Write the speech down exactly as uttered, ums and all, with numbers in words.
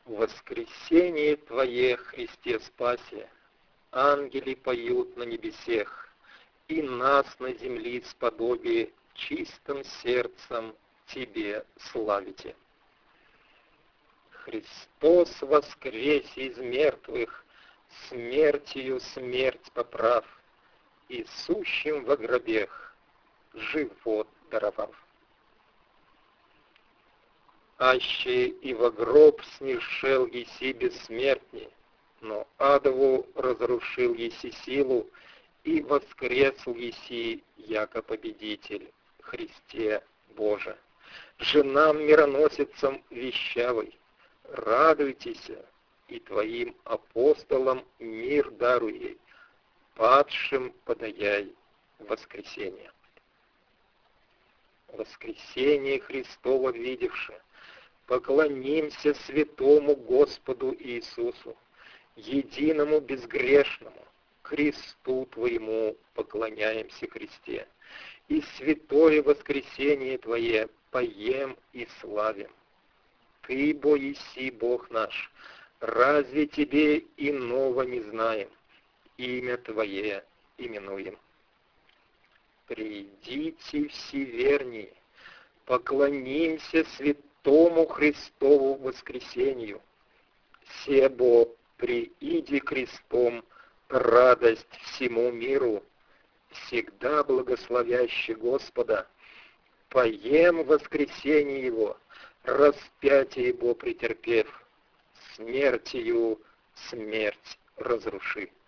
В воскресенье Твое, Христе Спасе, ангели поют на небесех, и нас на земли сподобие чистым сердцем Тебе славите. Христос воскресе из мертвых, смертью смерть поправ, и сущим во гробех живот даровав. Аще и во гроб снишел еси бессмертней, но адову разрушил еси силу, и воскресл еси, яко победитель, Христе Боже. Женам мироносицам вещавой, радуйтесь, и Твоим апостолам мир даруй, падшим подаяй воскресенье. Воскресение Христово видевши, поклонимся святому Господу Иисусу, единому безгрешному, кресту Твоему поклоняемся, Христе, и святое воскресение Твое поем и славим. Ты, бо еси Бог наш, разве Тебе иного не знаем, имя Твое именуем. Придите все вернее, поклонимся святому Христову воскресению, себо прииди крестом радость всему миру, всегда благословящий Господа, поем воскресение Его, распятие Его претерпев, смертью смерть разруши.